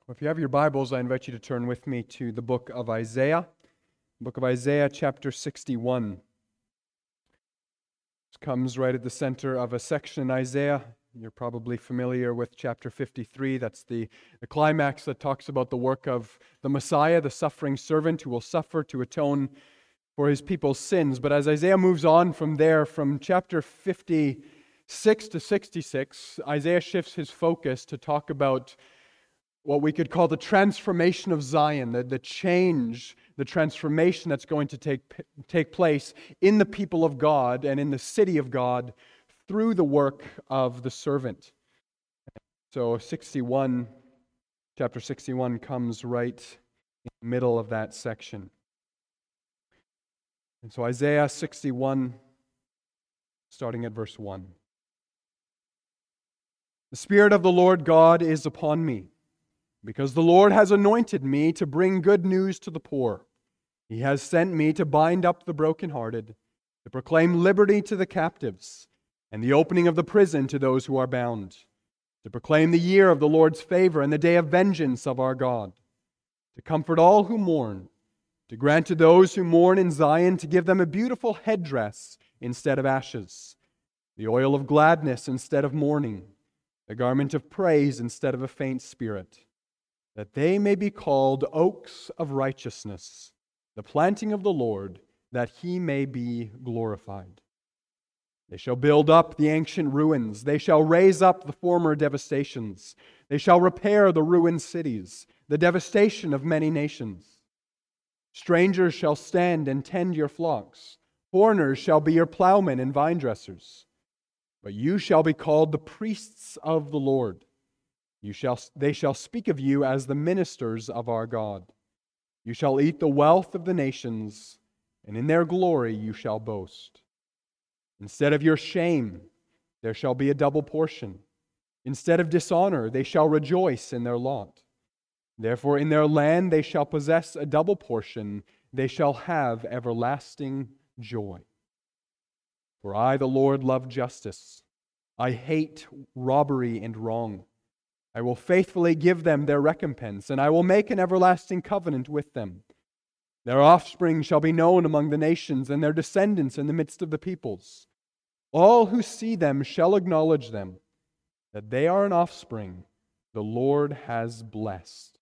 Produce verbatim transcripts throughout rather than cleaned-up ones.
If you have your Bibles, I invite you to turn with me to the book of Isaiah, book of Isaiah, chapter sixty-one. This comes right at the center of a section in Isaiah. You're probably familiar with chapter fifty-three. That's the, the climax that talks about the work of the Messiah, the suffering servant who will suffer to atone for his people's sins. But as Isaiah moves on from there, from chapter fifty-six to sixty-six, Isaiah shifts his focus to talk about what we could call the transformation of Zion, the, the change, the transformation that's going to take, take place in the people of God and in the city of God through the work of the servant. So sixty-one, chapter sixty-one comes right in the middle of that section. And so Isaiah sixty-one, starting at verse one. The Spirit of the Lord God is upon me, because the Lord has anointed me to bring good news to the poor. He has sent me to bind up the brokenhearted, to proclaim liberty to the captives, and the opening of the prison to those who are bound, to proclaim the year of the Lord's favor and the day of vengeance of our God, to comfort all who mourn, to grant to those who mourn in Zion, to give them a beautiful headdress instead of ashes, the oil of gladness instead of mourning, the garment of praise instead of a faint spirit, that they may be called oaks of righteousness, the planting of the Lord, that He may be glorified. They shall build up the ancient ruins. They shall raise up the former devastations. They shall repair the ruined cities, the devastation of many nations. Strangers shall stand and tend your flocks. Foreigners shall be your plowmen and vine dressers. But you shall be called the priests of the Lord. You shall, they shall speak of you as the ministers of our God. You shall eat the wealth of the nations, and in their glory you shall boast. Instead of your shame, there shall be a double portion. Instead of dishonor, they shall rejoice in their lot. Therefore, in their land they shall possess a double portion. They shall have everlasting joy. For I, the Lord, love justice. I hate robbery and wrong. I will faithfully give them their recompense, and I will make an everlasting covenant with them. Their offspring shall be known among the nations, and their descendants in the midst of the peoples. All who see them shall acknowledge them, that they are an offspring the Lord has blessed.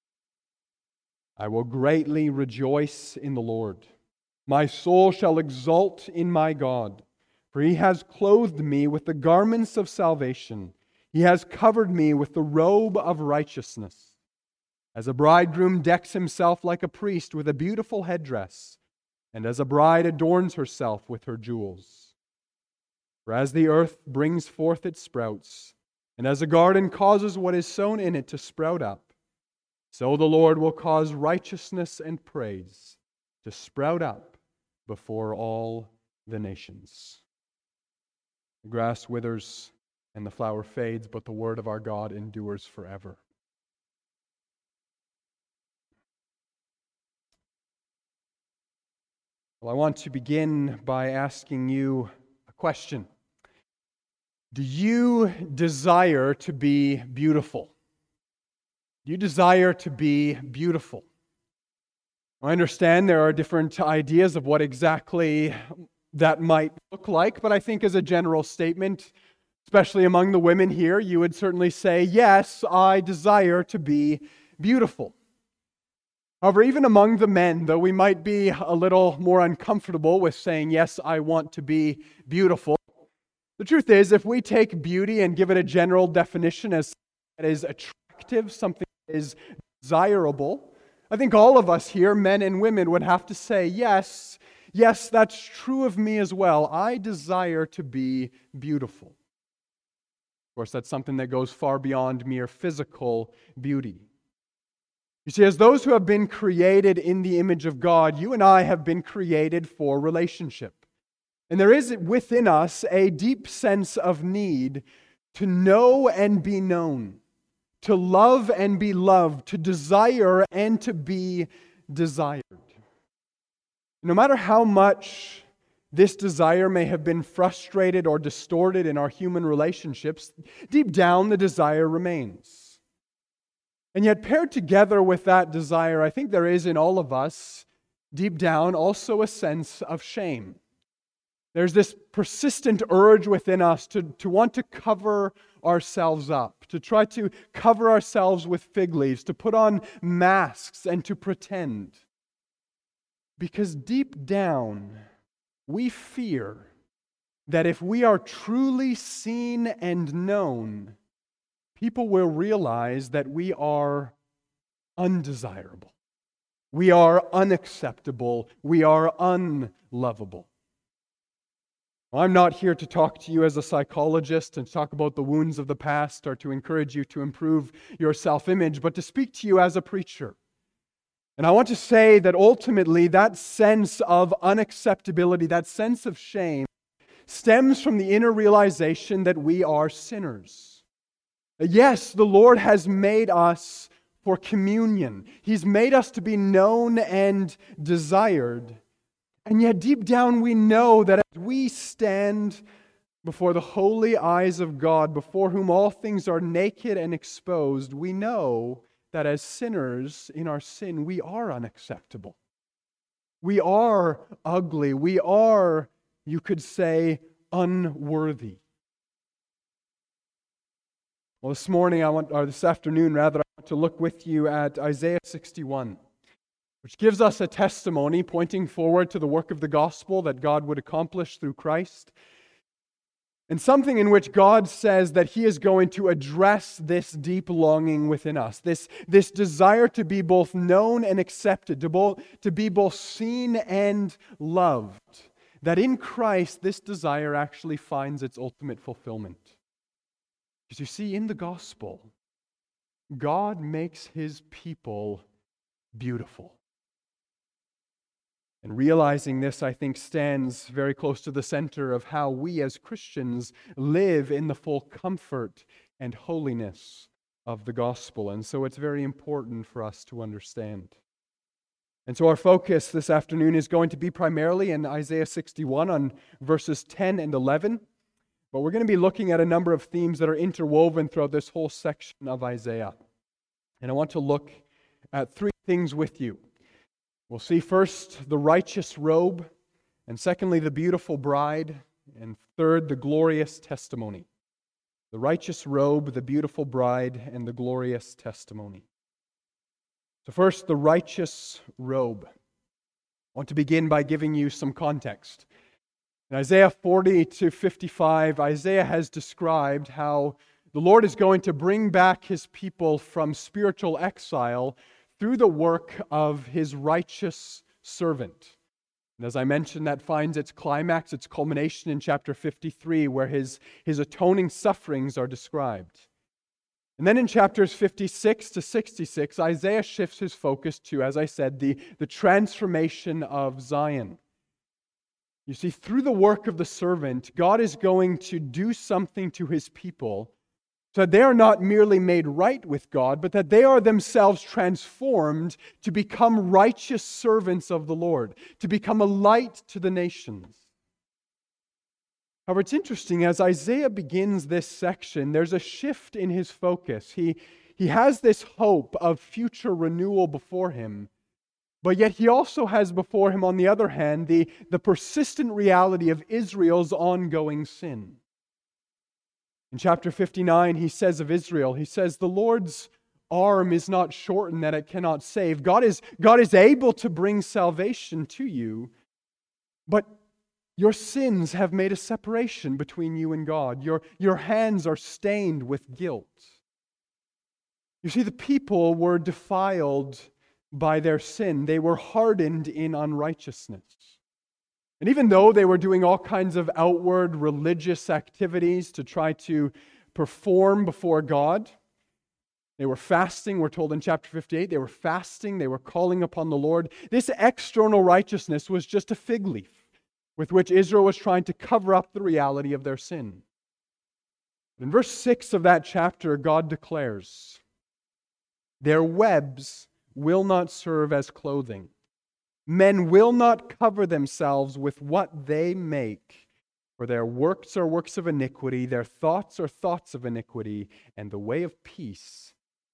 I will greatly rejoice in the Lord. My soul shall exult in my God, for He has clothed me with the garments of salvation. He has covered me with the robe of righteousness. As a bridegroom decks himself like a priest with a beautiful headdress, and as a bride adorns herself with her jewels. For as the earth brings forth its sprouts, and as a garden causes what is sown in it to sprout up, so the Lord will cause righteousness and praise to sprout up before all the nations. The grass withers and the flower fades, but the word of our God endures forever. Well, I want to begin by asking you a question. Do you desire to be beautiful? Do you desire to be beautiful? I understand there are different ideas of what exactly that might look like, but I think as a general statement, especially among the women here, you would certainly say, yes, I desire to be beautiful. However, even among the men, though we might be a little more uncomfortable with saying, yes, I want to be beautiful, the truth is, if we take beauty and give it a general definition as something that is attractive, something that is desirable, I think all of us here, men and women, would have to say, yes, yes, that's true of me as well. I desire to be beautiful. Of course, that's something that goes far beyond mere physical beauty. You see, as those who have been created in the image of God, you and I have been created for relationship. And there is within us a deep sense of need to know and be known, to love and be loved, to desire and to be desired. No matter how much this desire may have been frustrated or distorted in our human relationships, deep down the desire remains. And yet, paired together with that desire, I think there is in all of us, deep down, also a sense of shame. There's this persistent urge within us to, to want to cover ourselves up, to try to cover ourselves with fig leaves, to put on masks and to pretend. Because deep down, we fear that if we are truly seen and known, people will realize that we are undesirable. We are unacceptable. We are unlovable. I'm not here to talk to you as a psychologist and talk about the wounds of the past or to encourage you to improve your self-image, but to speak to you as a preacher. And I want to say that ultimately that sense of unacceptability, that sense of shame, stems from the inner realization that we are sinners. Yes, the Lord has made us for communion. He's made us to be known and desired. And yet deep down we know that as we stand before the holy eyes of God, before whom all things are naked and exposed, we know that as sinners in our sin, we are unacceptable. We are ugly. We are, you could say, unworthy. Well, this morning, I want, or this afternoon rather, I want to look with you at Isaiah sixty-one. Which gives us a testimony pointing forward to the work of the gospel that God would accomplish through Christ. And something in which God says that He is going to address this deep longing within us, this, this desire to be both known and accepted, to, both, to be both seen and loved. That in Christ, this desire actually finds its ultimate fulfillment. Because you see, in the gospel, God makes His people beautiful. And realizing this, I think, stands very close to the center of how we as Christians live in the full comfort and holiness of the gospel. And so it's very important for us to understand. And so our focus this afternoon is going to be primarily in Isaiah sixty-one on verses ten and eleven. But we're going to be looking at a number of themes that are interwoven throughout this whole section of Isaiah. And I want to look at three things with you. We'll see first the righteous robe, and secondly the beautiful bride, and third the glorious testimony. The righteous robe, the beautiful bride, and the glorious testimony. So first, the righteous robe. I want to begin by giving you some context. In Isaiah forty to fifty-five, Isaiah has described how the Lord is going to bring back His people from spiritual exile through the work of His righteous servant. And as I mentioned, that finds its climax, its culmination in chapter fifty-three, where his, his atoning sufferings are described. And then in chapters fifty-six to sixty-six, Isaiah shifts his focus to, as I said, the, the transformation of Zion. You see, through the work of the servant, God is going to do something to His people so that they are not merely made right with God, but that they are themselves transformed to become righteous servants of the Lord, to become a light to the nations. However, it's interesting, as Isaiah begins this section, there's a shift in his focus. He, he has this hope of future renewal before him, but yet he also has before him, on the other hand, the, the persistent reality of Israel's ongoing sin. In chapter fifty-nine, he says of Israel, he says, the Lord's arm is not shortened that it cannot save. God is, God is able to bring salvation to you, but your sins have made a separation between you and God. Your, your hands are stained with guilt. You see, the people were defiled by their sin. They were hardened in unrighteousness. And even though they were doing all kinds of outward religious activities to try to perform before God, they were fasting, we're told in chapter fifty-eight, they were fasting, they were calling upon the Lord. This external righteousness was just a fig leaf with which Israel was trying to cover up the reality of their sin. In verse six of that chapter, God declares, their webs will not serve as clothing. Men will not cover themselves with what they make, for their works are works of iniquity, their thoughts are thoughts of iniquity, and the way of peace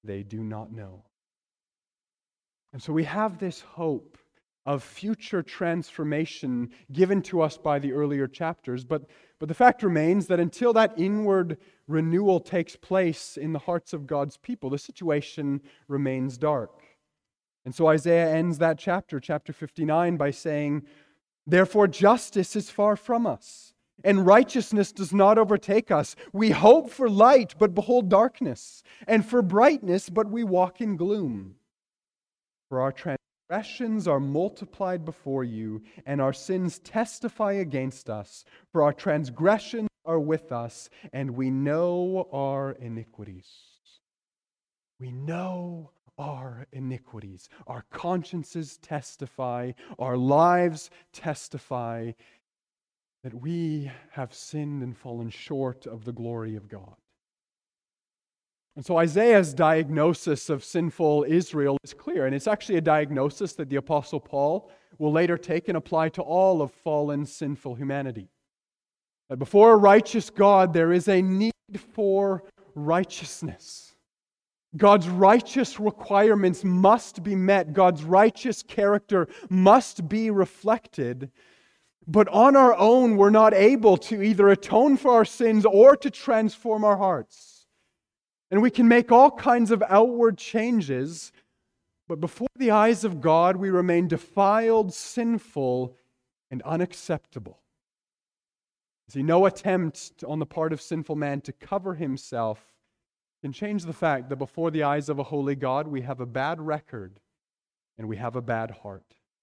they do not know. And so we have this hope of future transformation given to us by the earlier chapters, but, but the fact remains that until that inward renewal takes place in the hearts of God's people, the situation remains dark. And so Isaiah ends that chapter, chapter fifty-nine, by saying, "Therefore justice is far from us, and righteousness does not overtake us. We hope for light, but behold darkness, and for brightness, but we walk in gloom. For our transgressions are multiplied before you, and our sins testify against us. For our transgressions are with us, and we know our iniquities." We know our iniquities. Our consciences testify, our lives testify that we have sinned and fallen short of the glory of God. And so Isaiah's diagnosis of sinful Israel is clear, and it's actually a diagnosis that the Apostle Paul will later take and apply to all of fallen, sinful humanity. That before a righteous God, there is a need for righteousness. God's righteous requirements must be met. God's righteous character must be reflected. But on our own, we're not able to either atone for our sins or to transform our hearts. And we can make all kinds of outward changes, but before the eyes of God, we remain defiled, sinful, and unacceptable. See, no attempt on the part of sinful man to cover himself can change the fact that before the eyes of a holy God, we have a bad record and we have a bad heart.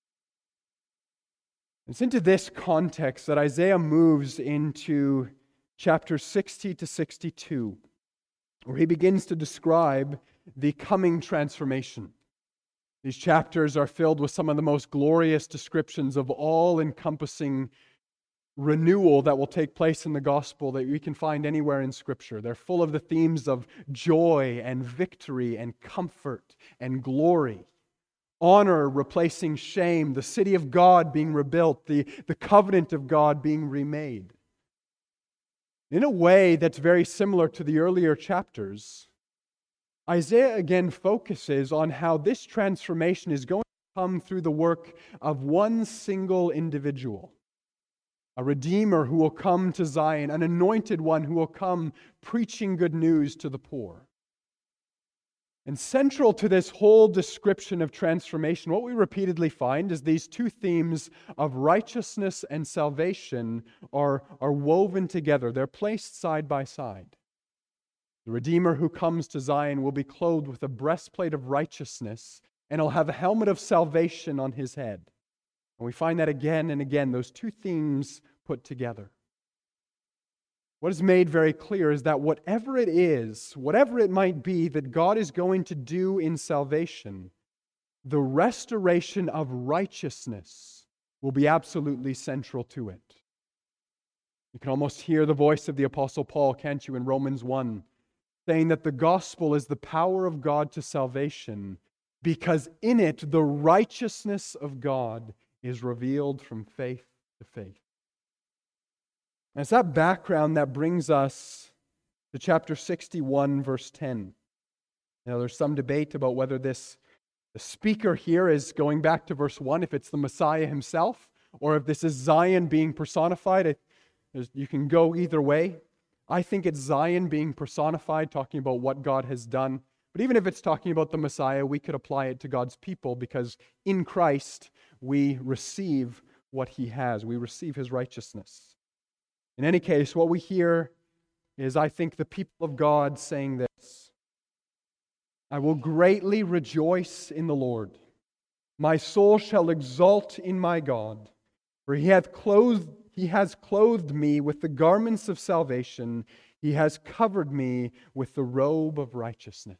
It's into this context that Isaiah moves into chapters sixty to sixty-two, where he begins to describe the coming transformation. These chapters are filled with some of the most glorious descriptions of all-encompassing renewal that will take place in the gospel that we can find anywhere in Scripture. They're full of the themes of joy and victory and comfort and glory. Honor replacing shame, the city of God being rebuilt, the, the covenant of God being remade. In a way that's very similar to the earlier chapters, Isaiah again focuses on how this transformation is going to come through the work of one single individual. A Redeemer who will come to Zion, an anointed one who will come preaching good news to the poor. And central to this whole description of transformation, what we repeatedly find is these two themes of righteousness and salvation are, are woven together. They're placed side by side. The Redeemer who comes to Zion will be clothed with a breastplate of righteousness, and he'll have a helmet of salvation on his head. And we find that again and again, those two themes put together. What is made very clear is that whatever it is, whatever it might be that God is going to do in salvation, the restoration of righteousness will be absolutely central to it. You can almost hear the voice of the Apostle Paul, can't you, in Romans one, saying that the gospel is the power of God to salvation, because in it the righteousness of God is revealed from faith to faith. And it's that background that brings us to chapter sixty-one, verse ten. Now, there's some debate about whether this the speaker here is going back to verse one, if it's the Messiah himself, or if this is Zion being personified. It, you can go either way. I think it's Zion being personified, talking about what God has done. But even if it's talking about the Messiah, we could apply it to God's people, because in Christ we receive what He has. We receive His righteousness. In any case, what we hear is, I think, the people of God saying this: I will greatly rejoice in the Lord. My soul shall exult in my God, for He hath clothed, He has clothed me with the garments of salvation. He has covered me with the robe of righteousness.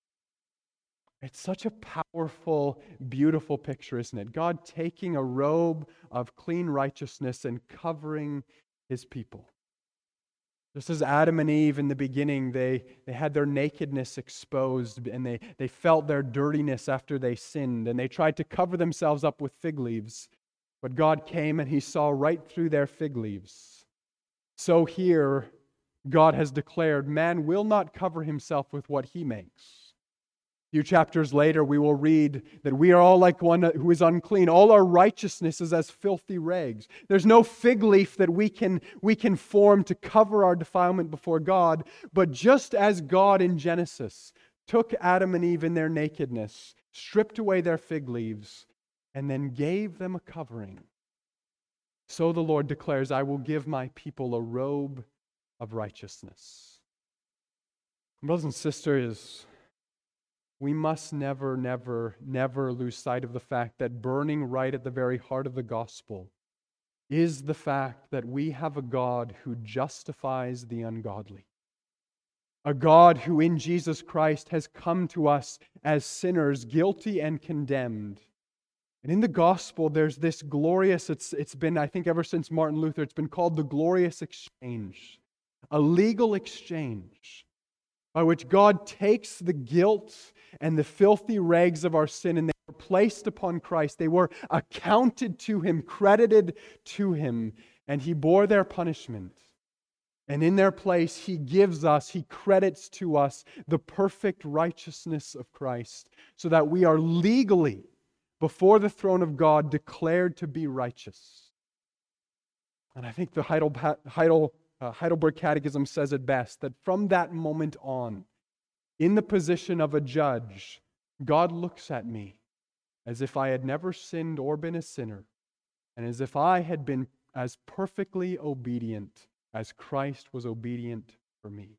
It's such a powerful, beautiful picture, isn't it? God taking a robe of clean righteousness and covering His people. Just as Adam and Eve in the beginning, they, they had their nakedness exposed, and they, they felt their dirtiness after they sinned, and they tried to cover themselves up with fig leaves. But God came and He saw right through their fig leaves. So here, God has declared man will not cover himself with what he makes. few chapters later, we will read that we are all like one who is unclean. All our righteousness is as filthy rags. There's no fig leaf that we can, we can form to cover our defilement before God. But just as God in Genesis took Adam and Eve in their nakedness, stripped away their fig leaves, and then gave them a covering, so the Lord declares, I will give my people a robe of righteousness. Brothers and sisters, we must never, never, never lose sight of the fact that burning right at the very heart of the gospel is the fact that we have a God who justifies the ungodly. A God who in Jesus Christ has come to us as sinners, guilty and condemned. And in the gospel, there's this glorious, it's, it's been, I think, ever since Martin Luther, it's been called the glorious exchange. A legal exchange by which God takes the guilt and the filthy rags of our sin and they were placed upon Christ. They were accounted to Him, credited to Him, and He bore their punishment. And in their place, He gives us, He credits to us the perfect righteousness of Christ so that we are legally, before the throne of God, declared to be righteous. And I think the Heidel, Heidel, uh, Heidelberg Catechism says it best, that from that moment on, in the position of a judge, God looks at me as if I had never sinned or been a sinner, and as if I had been as perfectly obedient as Christ was obedient for me.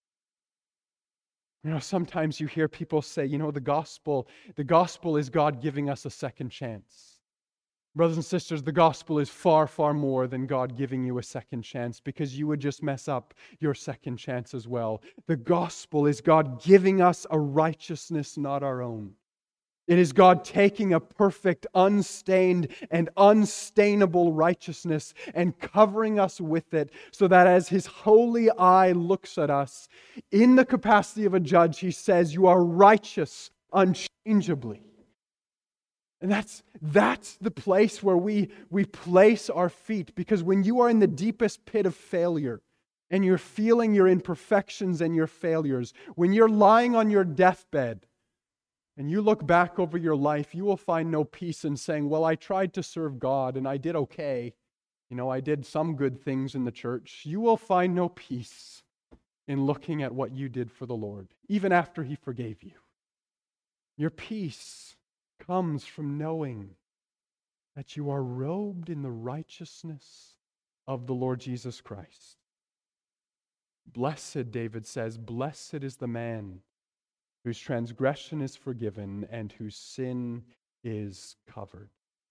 You know, sometimes you hear people say, you know, the gospel, the gospel is God giving us a second chance. Brothers and sisters, the gospel is far, far more than God giving you a second chance, because you would just mess up your second chance as well. The gospel is God giving us a righteousness not our own. It is God taking a perfect, unstained, and unstainable righteousness and covering us with it so that as His holy eye looks at us, in the capacity of a judge, He says, you are righteous unchangeably. And that's, that's the place where we, we place our feet, because when you are in the deepest pit of failure and you're feeling your imperfections and your failures, when you're lying on your deathbed, and you look back over your life, you will find no peace in saying, well, I tried to serve God and I did okay. You know, I did some good things in the church. You will find no peace in looking at what you did for the Lord, even after He forgave you. Your peace comes from knowing that you are robed in the righteousness of the Lord Jesus Christ. Blessed, David says, blessed is the man whose transgression is forgiven and whose sin is covered.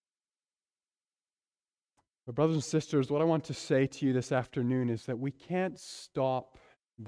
But brothers and sisters, what I want to say to you this afternoon is that we can't stop there.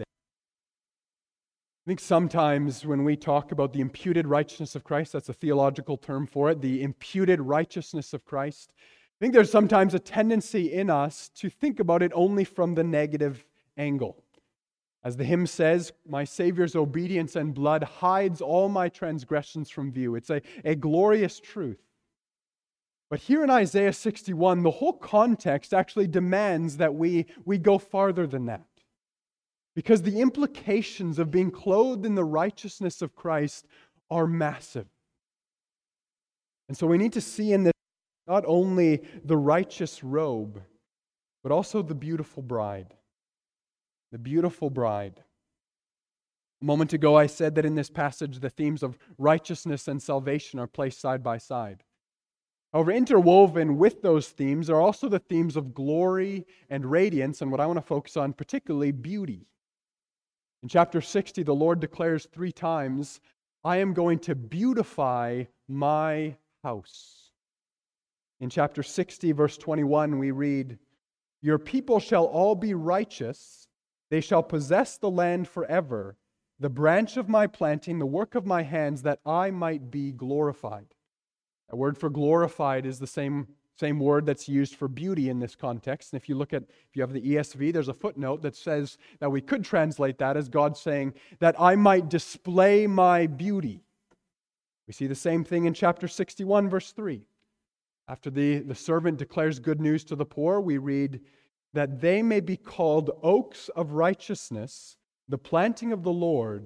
I think sometimes when we talk about the imputed righteousness of Christ, that's a theological term for it, the imputed righteousness of Christ, I think there's sometimes a tendency in us to think about it only from the negative angle. As the hymn says, my Savior's obedience and blood hides all my transgressions from view. It's a, a glorious truth. But here in Isaiah sixty-one, the whole context actually demands that we, we go farther than that. Because the implications of being clothed in the righteousness of Christ are massive. And so we need to see in this not only the righteous robe, but also the beautiful bride. The beautiful bride. A moment ago, I said that in this passage, the themes of righteousness and salvation are placed side by side. However, interwoven with those themes are also the themes of glory and radiance, and what I want to focus on, particularly beauty. In chapter sixty, the Lord declares three times, I am going to beautify my house. In chapter sixty, verse twenty-one, we read, your people shall all be righteous. They shall possess the land forever, the branch of my planting, the work of my hands, that I might be glorified. A word for glorified is the same, same word that's used for beauty in this context. And if you look at, if you have the E S V, there's a footnote that says that we could translate that as God saying that I might display my beauty. We see the same thing in chapter sixty-one, verse three. After the, the servant declares good news to the poor, we read, that they may be called oaks of righteousness, the planting of the Lord,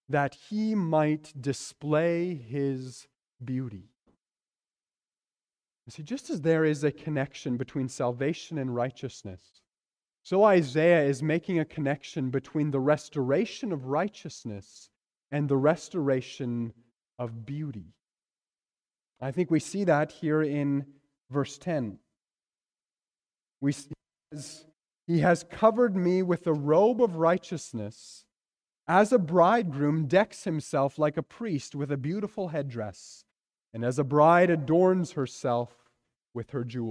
that he might display his beauty. You see, just as there is a connection between salvation and righteousness, so Isaiah is making a connection between the restoration of righteousness and the restoration of beauty. I think we see that here in verse ten. We see, he has covered me with a robe of righteousness, as a bridegroom decks himself like a priest with a beautiful headdress, and as a bride adorns herself with her jewels.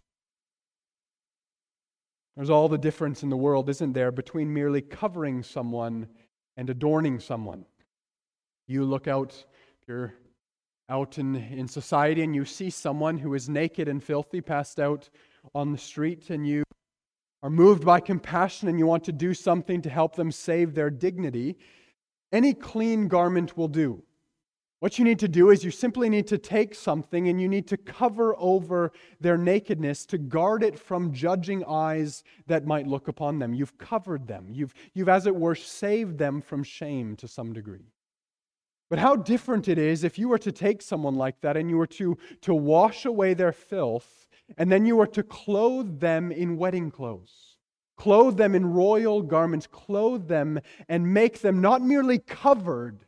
There's all the difference in the world, isn't there, between merely covering someone and adorning someone. You look out, if you're out in, in society and you see someone who is naked and filthy passed out on the street, and you are moved by compassion and you want to do something to help them save their dignity, any clean garment will do. What you need to do is you simply need to take something and you need to cover over their nakedness to guard it from judging eyes that might look upon them. You've covered them. You've, you've as it were, saved them from shame to some degree. But how different it is if you were to take someone like that and you were to, to wash away their filth, and then you were to clothe them in wedding clothes. Clothe them in royal garments. Clothe them and make them not merely covered,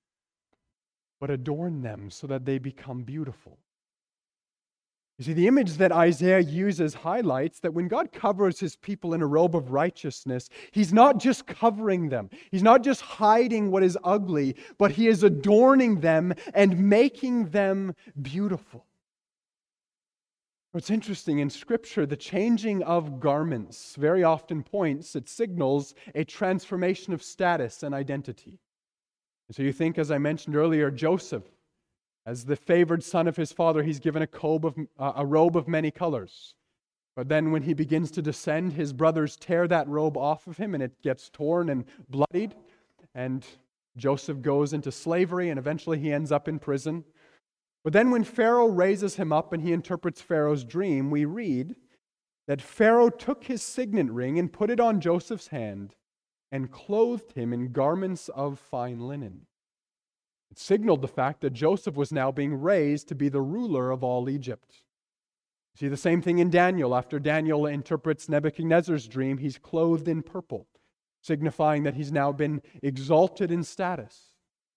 but adorn them so that they become beautiful. You see, the image that Isaiah uses highlights that when God covers his people in a robe of righteousness, he's not just covering them. He's not just hiding what is ugly, but he is adorning them and making them beautiful. What's interesting in Scripture, the changing of garments very often points, it signals a transformation of status and identity. And so you think, as I mentioned earlier, Joseph, as the favored son of his father, he's given a, robe of, uh, a robe of many colors. But then when he begins to descend, his brothers tear that robe off of him and it gets torn and bloodied. And Joseph goes into slavery and eventually he ends up in prison. But then when Pharaoh raises him up and he interprets Pharaoh's dream, we read that Pharaoh took his signet ring and put it on Joseph's hand and clothed him in garments of fine linen. It signaled the fact that Joseph was now being raised to be the ruler of all Egypt. You see the same thing in Daniel. After Daniel interprets Nebuchadnezzar's dream, he's clothed in purple, signifying that he's now been exalted in status.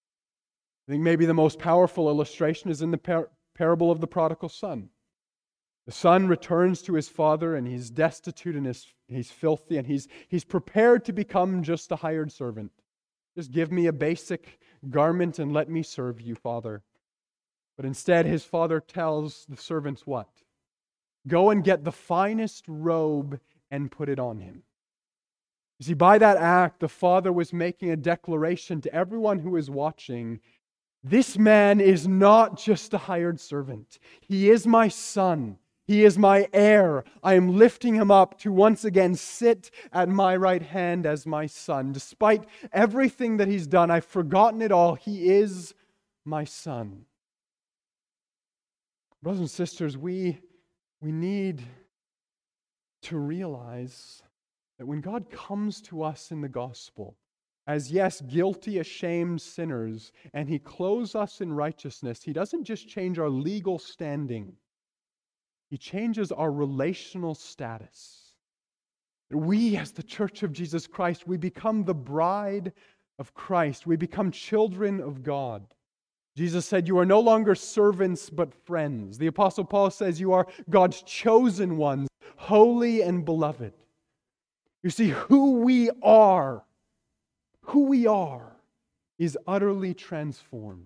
I think maybe the most powerful illustration is in the par- parable of the prodigal son. The son returns to his father and he's destitute and he's, he's filthy and he's, he's prepared to become just a hired servant. Just give me a basic garment and let me serve you, Father. But instead, his father tells the servants what? Go and get the finest robe and put it on him. You see, by that act, the father was making a declaration to everyone who is watching. This man is not just a hired servant. He is my son. He is my heir. I am lifting him up to once again sit at my right hand as my son. Despite everything that he's done, I've forgotten it all. He is my son. Brothers and sisters, we, we need to realize that when God comes to us in the gospel, as yes, guilty, ashamed sinners, and he clothes us in righteousness, he doesn't just change our legal standing. He changes our relational status. We, as the Church of Jesus Christ, we become the bride of Christ. We become children of God. Jesus said, you are no longer servants, but friends. The Apostle Paul says, you are God's chosen ones, holy and beloved. You see, who we are, who we are, is utterly transformed.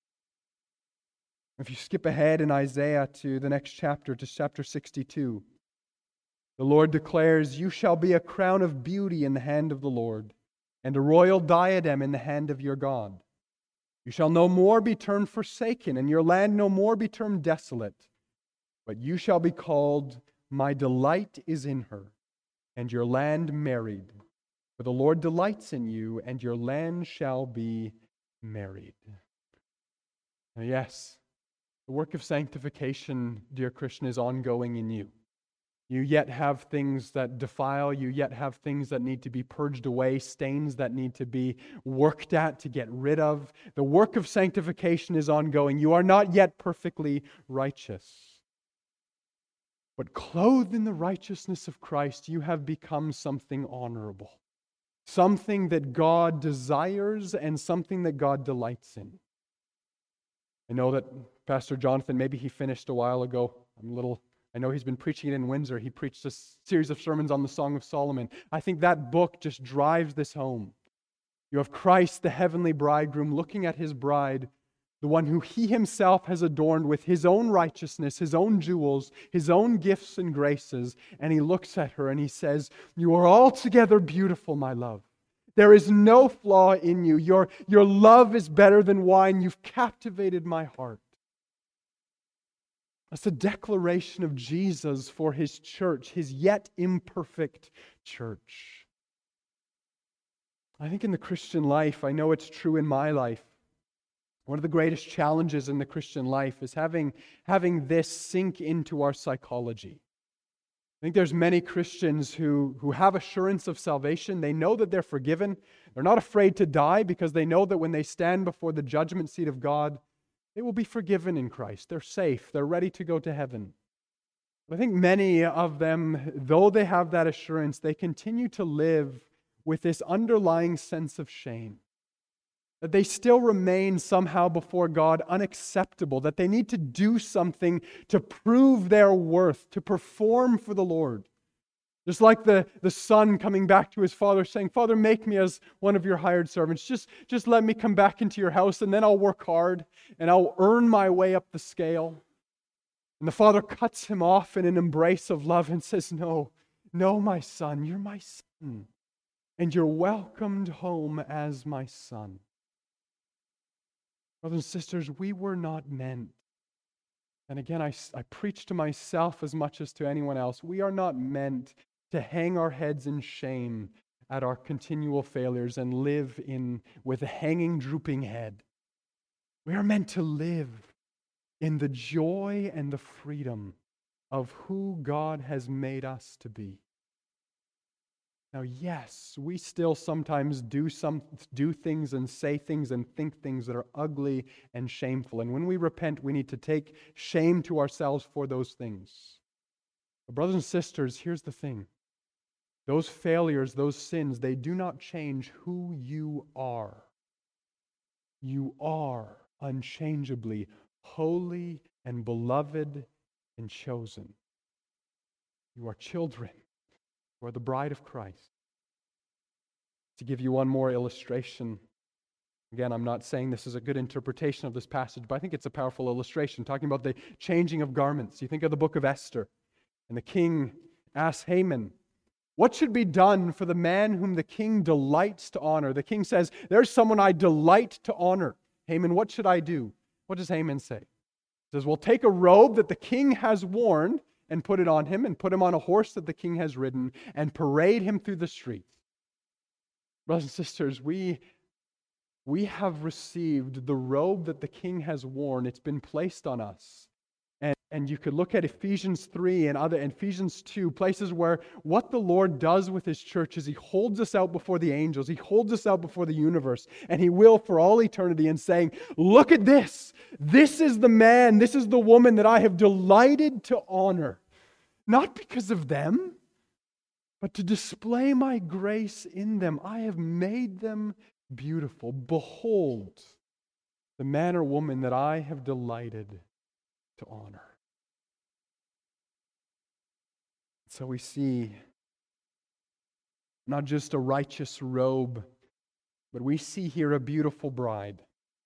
If you skip ahead in Isaiah to the next chapter, to chapter sixty-two, the Lord declares, you shall be a crown of beauty in the hand of the Lord, and a royal diadem in the hand of your God. You shall no more be termed forsaken, and your land no more be termed desolate, but you shall be called, my delight is in her, and your land married. For the Lord delights in you, and your land shall be married. Now, yes, the work of sanctification, dear Christian, is ongoing in you. You yet have things that defile. You yet have things that need to be purged away, stains that need to be worked at to get rid of. The work of sanctification is ongoing. You are not yet perfectly righteous. But clothed in the righteousness of Christ, you have become something honorable, something that God desires and something that God delights in. I know that Pastor Jonathan, maybe he finished a while ago. I'm a little... I know he's been preaching it in Windsor. He preached a series of sermons on the Song of Solomon. I think that book just drives this home. You have Christ, the heavenly bridegroom, looking at his bride, the one who he himself has adorned with his own righteousness, his own jewels, his own gifts and graces. And he looks at her and he says, "You are altogether beautiful, my love. There is no flaw in you. Your, your love is better than wine. You've captivated my heart." That's a declaration of Jesus for his church, his yet imperfect church. I think in the Christian life, I know it's true in my life, one of the greatest challenges in the Christian life is having, having this sink into our psychology. I think there's many Christians who, who have assurance of salvation. They know that they're forgiven. They're not afraid to die because they know that when they stand before the judgment seat of God, they will be forgiven in Christ. They're safe. They're ready to go to heaven. But I think many of them, though they have that assurance, they continue to live with this underlying sense of shame. That they still remain somehow before God unacceptable. That they need to do something to prove their worth, to perform for the Lord. Just like the, the son coming back to his father saying, "Father, make me as one of your hired servants. Just, just let me come back into your house and then I'll work hard and I'll earn my way up the scale." And the father cuts him off in an embrace of love and says, "No, no, my son, you're my son. And you're welcomed home as my son." Brothers and sisters, we were not meant. And again, I, I preach to myself as much as to anyone else. We are not meant to hang our heads in shame at our continual failures and live in with a hanging, drooping head. We are meant to live in the joy and the freedom of who God has made us to be. Now, yes, we still sometimes do some do things and say things and think things that are ugly and shameful. And when we repent, we need to take shame to ourselves for those things. But brothers and sisters, here's the thing. Those failures, those sins, they do not change who you are. You are unchangeably holy and beloved and chosen. You are children. You are the bride of Christ. To give you one more illustration, again, I'm not saying this is a good interpretation of this passage, but I think it's a powerful illustration, talking about the changing of garments. You think of the book of Esther, and the king asks Haman, "What should be done for the man whom the king delights to honor?" The king says, "There's someone I delight to honor. Haman, what should I do?" What does Haman say? He says, "Well, take a robe that the king has worn and put it on him, and put him on a horse that the king has ridden, and parade him through the streets." Brothers and sisters, we, we have received the robe that the king has worn. It's been placed on us. And, and you could look at Ephesians three and other Ephesians two, places where what the Lord does with his church is he holds us out before the angels. He holds us out before the universe. And he will for all eternity in saying, "Look at this. This is the man, this is the woman that I have delighted to honor. Not because of them, but to display my grace in them. I have made them beautiful. Behold, the man or woman that I have delighted to honor." So we see not just a righteous robe, but we see here a beautiful bride.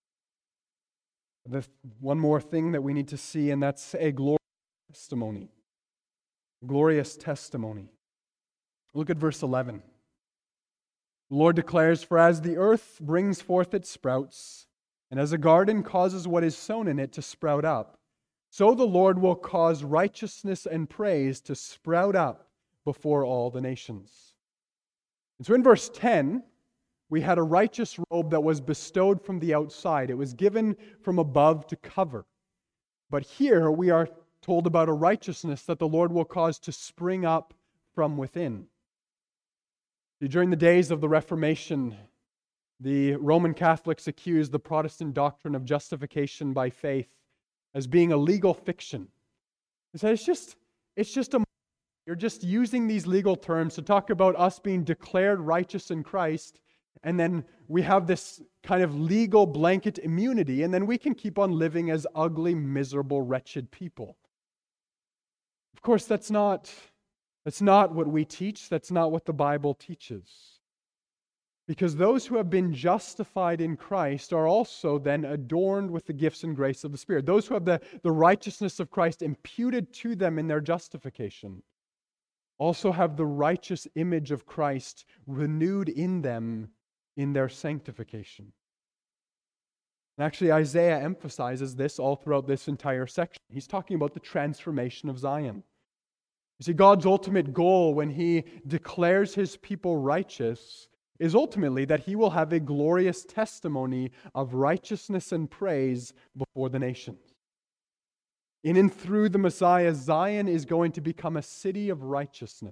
The one more thing that we need to see, and that's a glorious testimony. Glorious testimony. Look at verse eleven. The Lord declares, "For as the earth brings forth its sprouts, and as a garden causes what is sown in it to sprout up, so the Lord will cause righteousness and praise to sprout up before all the nations." And so in verse ten, we had a righteous robe that was bestowed from the outside. It was given from above to cover. But here we are told about a righteousness that the Lord will cause to spring up from within. During the days of the Reformation, the Roman Catholics accused the Protestant doctrine of justification by faith as being a legal fiction. They said it's just, it's just a You're just using these legal terms to talk about us being declared righteous in Christ, and then we have this kind of legal blanket immunity, and then we can keep on living as ugly, miserable, wretched people. Of course, that's not, that's not what we teach. That's not what the Bible teaches. Because those who have been justified in Christ are also then adorned with the gifts and grace of the Spirit. Those who have the, the righteousness of Christ imputed to them in their justification also have the righteous image of Christ renewed in them in their sanctification. And actually, Isaiah emphasizes this all throughout this entire section. He's talking about the transformation of Zion. You see, God's ultimate goal when He declares His people righteous is ultimately that He will have a glorious testimony of righteousness and praise before the nations. In and through the Messiah, Zion is going to become a city of righteousness.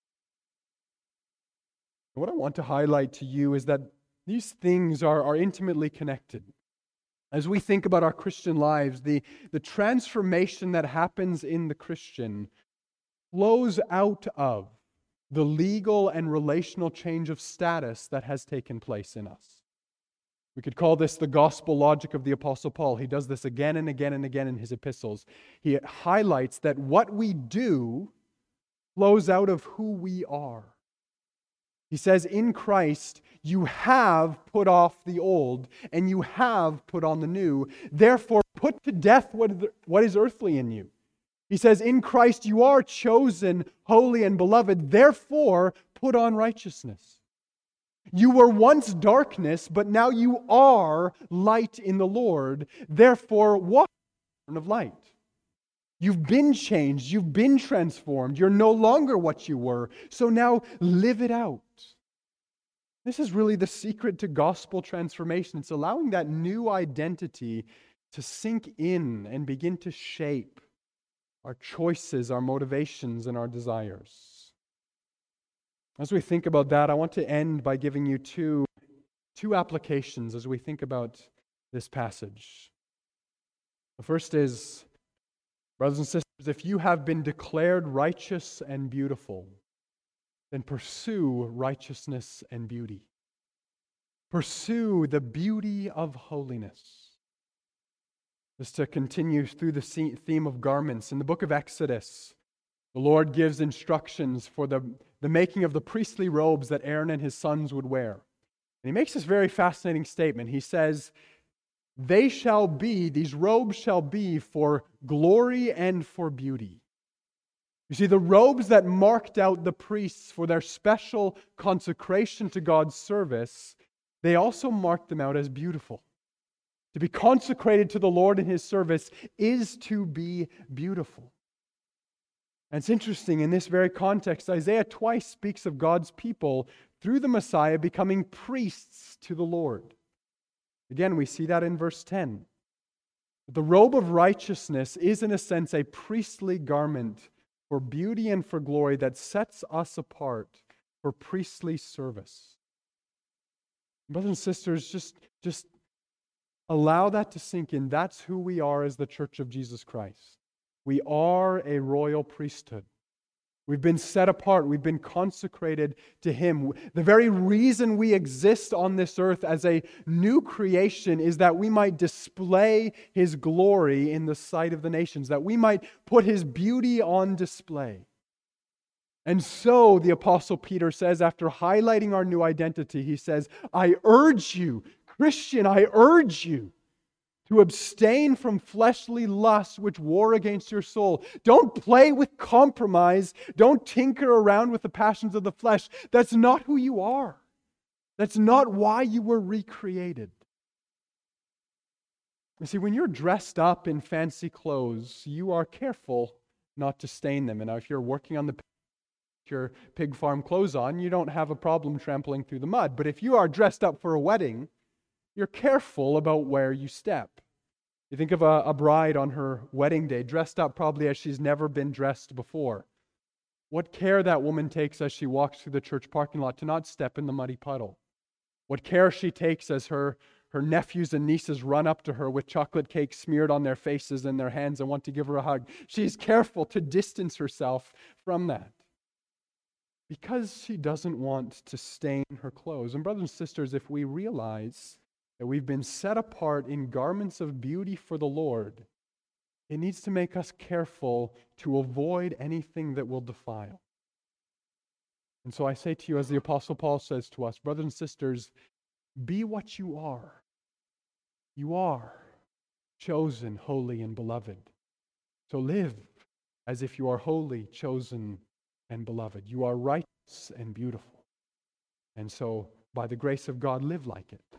What I want to highlight to you is that these things are, are intimately connected. As we think about our Christian lives, the, the transformation that happens in the Christian flows out of the legal and relational change of status that has taken place in us. We could call this the gospel logic of the Apostle Paul. He does this again and again and again in his epistles. He highlights that what we do flows out of who we are. He says, in Christ, you have put off the old and you have put on the new. Therefore, put to death what is earthly in you. He says, in Christ, you are chosen, holy, and beloved. Therefore, put on righteousness. You were once darkness, but now you are light in the Lord. Therefore, walk in the light of light. You've been changed. You've been transformed. You're no longer what you were. So now live it out. This is really the secret to gospel transformation. It's allowing that new identity to sink in and begin to shape our choices, our motivations, and our desires. As we think about that, I want to end by giving you two, two applications as we think about this passage. The first is, brothers and sisters, if you have been declared righteous and beautiful, then pursue righteousness and beauty. Pursue the beauty of holiness. Just to continue through the theme of garments, in the book of Exodus, the Lord gives instructions for the, the making of the priestly robes that Aaron and his sons would wear. And he makes this very fascinating statement. He says, they shall be, these robes shall be for glory and for beauty. You see, the robes that marked out the priests for their special consecration to God's service, they also marked them out as beautiful. To be consecrated to the Lord in His service is to be beautiful. And it's interesting, in this very context, Isaiah twice speaks of God's people through the Messiah becoming priests to the Lord. Again, we see that in verse ten. The robe of righteousness is, in a sense, a priestly garment for beauty and for glory that sets us apart for priestly service. Brothers and sisters, just, just allow that to sink in. That's who we are as the Church of Jesus Christ. We are a royal priesthood. We've been set apart. We've been consecrated to Him. The very reason we exist on this earth as a new creation is that we might display His glory in the sight of the nations, that we might put His beauty on display. And so, the Apostle Peter says, after highlighting our new identity, he says, I urge you, Christian, I urge you, to abstain from fleshly lusts which war against your soul. Don't play with compromise. Don't tinker around with the passions of the flesh. That's not who you are. That's not why you were recreated. You see, when you're dressed up in fancy clothes, you are careful not to stain them. And now if you're working on the your pig farm clothes on, you don't have a problem trampling through the mud. But if you are dressed up for a wedding, you're careful about where you step. You think of a, a bride on her wedding day, dressed up probably as she's never been dressed before. What care that woman takes as she walks through the church parking lot to not step in the muddy puddle. What care she takes as her, her nephews and nieces run up to her with chocolate cake smeared on their faces and their hands and want to give her a hug. She's careful to distance herself from that because she doesn't want to stain her clothes. And brothers and sisters, if we realize that we've been set apart in garments of beauty for the Lord, it needs to make us careful to avoid anything that will defile. And so I say to you, as the Apostle Paul says to us, brothers and sisters, be what you are. You are chosen, holy, and beloved. So live as if you are holy, chosen, and beloved. You are righteous and beautiful. And so, by the grace of God, live like it.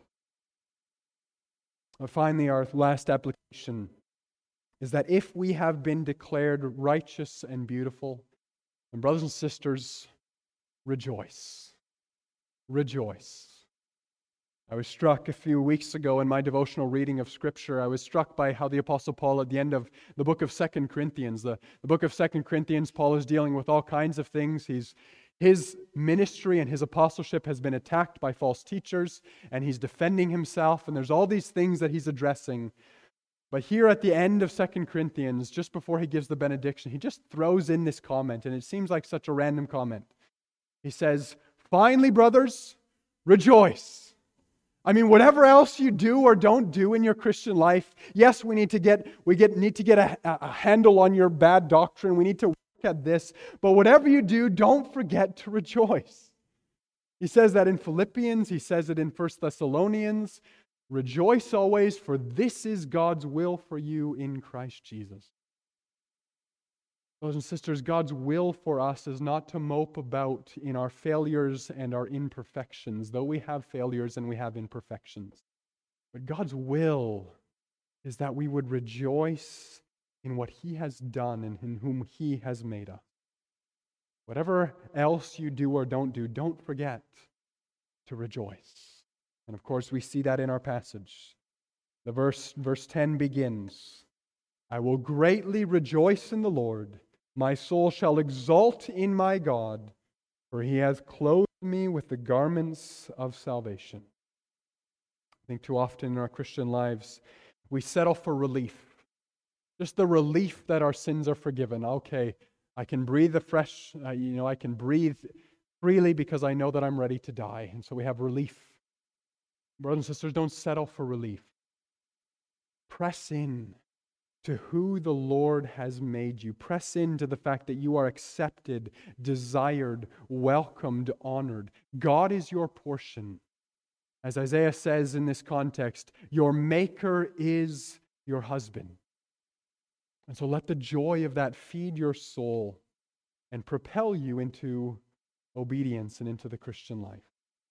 And finally, our last application is that if we have been declared righteous and beautiful, and brothers and sisters, rejoice. Rejoice. I was struck a few weeks ago in my devotional reading of Scripture. I was struck by how the Apostle Paul, at the end of the book of Second Corinthians, the, the book of Second Corinthians, Paul is dealing with all kinds of things. He's His ministry and his apostleship has been attacked by false teachers, and he's defending himself, and there's all these things that he's addressing. But here at the end of Second Corinthians, just before he gives the benediction, he just throws in this comment, and it seems like such a random comment. He says, "Finally, brothers, rejoice." I mean, whatever else you do or don't do in your Christian life, yes, we need to get we get need to get a, a handle on your bad doctrine. We need to work at this. But whatever you do, don't forget to rejoice. He says that in Philippians. He says it in First Thessalonians. Rejoice always, for this is God's will for you in Christ Jesus. Brothers and sisters, God's will for us is not to mope about in our failures and our imperfections, though we have failures and we have imperfections. But God's will is that we would rejoice in what He has done and in whom He has made us. Whatever else you do or don't do, don't forget to rejoice. And of course, we see that in our passage. The verse, verse ten begins, "I will greatly rejoice in the Lord. My soul shall exult in my God, for He has clothed me with the garments of salvation." I think too often in our Christian lives, we settle for relief. Just the relief that our sins are forgiven. Okay, I can breathe a fresh, uh, you know, I can breathe freely because I know that I'm ready to die. And so we have relief. Brothers and sisters, don't settle for relief. Press in to who the Lord has made you. Press into the fact that you are accepted, desired, welcomed, honored. God is your portion. As Isaiah says in this context, your Maker is your husband. And so let the joy of that feed your soul and propel you into obedience and into the Christian life.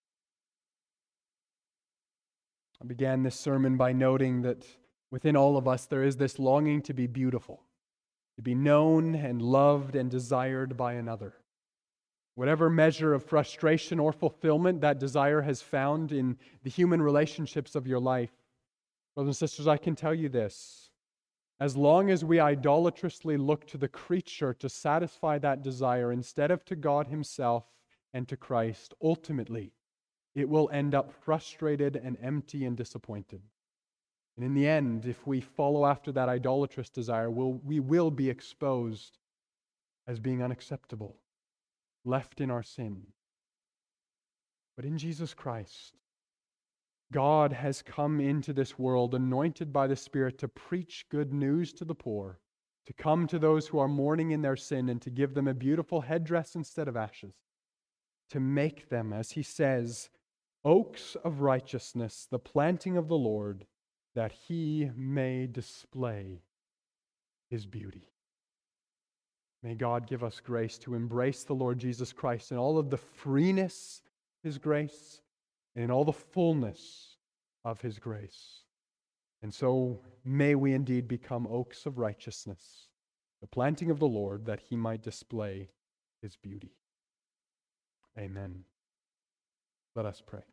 I began this sermon by noting that within all of us, there is this longing to be beautiful, to be known and loved and desired by another. Whatever measure of frustration or fulfillment that desire has found in the human relationships of your life, brothers and sisters, I can tell you this. As long as we idolatrously look to the creature to satisfy that desire instead of to God Himself and to Christ, ultimately, it will end up frustrated and empty and disappointed. And in the end, if we follow after that idolatrous desire, we'll, we will be exposed as being unacceptable, left in our sin. But in Jesus Christ, God has come into this world anointed by the Spirit to preach good news to the poor, to come to those who are mourning in their sin and to give them a beautiful headdress instead of ashes, to make them, as He says, oaks of righteousness, the planting of the Lord, that He may display His beauty. May God give us grace to embrace the Lord Jesus Christ in all of the freeness of His grace and in all the fullness of His grace. And so may we indeed become oaks of righteousness, the planting of the Lord, that He might display His beauty. Amen. Let us pray.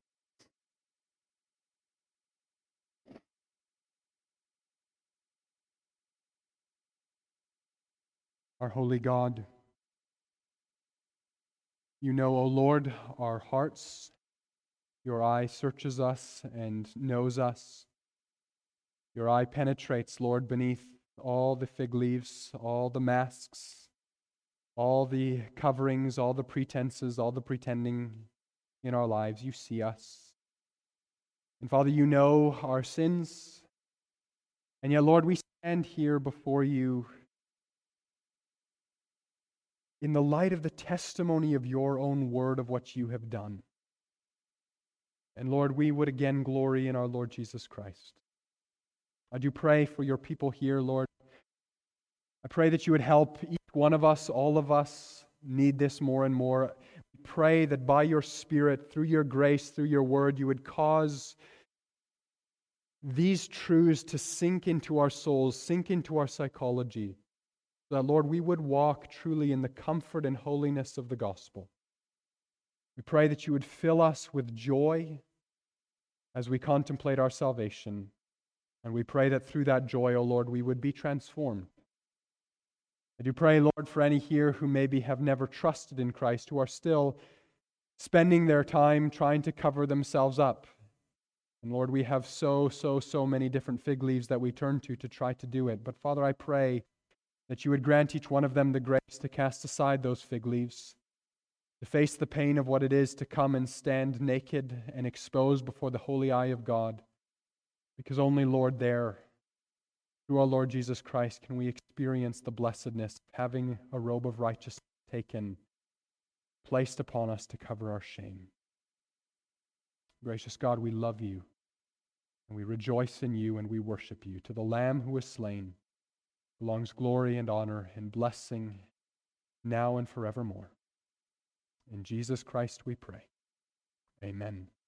Our holy God, you know, O Lord, our hearts. Your eye searches us and knows us. Your eye penetrates, Lord, beneath all the fig leaves, all the masks, all the coverings, all the pretenses, all the pretending in our lives. You see us. And Father, you know our sins. And yet, Lord, we stand here before you in the light of the testimony of your own word of what you have done. And Lord, we would again glory in our Lord Jesus Christ. I do pray for your people here, Lord. I pray that you would help each one of us, all of us need this more and more. Pray that by your Spirit, through your grace, through your word, you would cause these truths to sink into our souls, sink into our psychology, so that, Lord, we would walk truly in the comfort and holiness of the gospel. We pray that you would fill us with joy as we contemplate our salvation, and we pray that through that joy, O Lord, we would be transformed. I do pray, Lord, for any here who maybe have never trusted in Christ, who are still spending their time trying to cover themselves up. And Lord, we have so, so, so many different fig leaves that we turn to to try to do it. But Father, I pray that you would grant each one of them the grace to cast aside those fig leaves, to face the pain of what it is to come and stand naked and exposed before the holy eye of God. Because only, Lord, there, through our Lord Jesus Christ, can we experience the blessedness of having a robe of righteousness taken, placed upon us to cover our shame. Gracious God, we love you, and we rejoice in you, and we worship you. To the Lamb who was slain belongs glory and honor and blessing now and forevermore. In Jesus Christ we pray. Amen.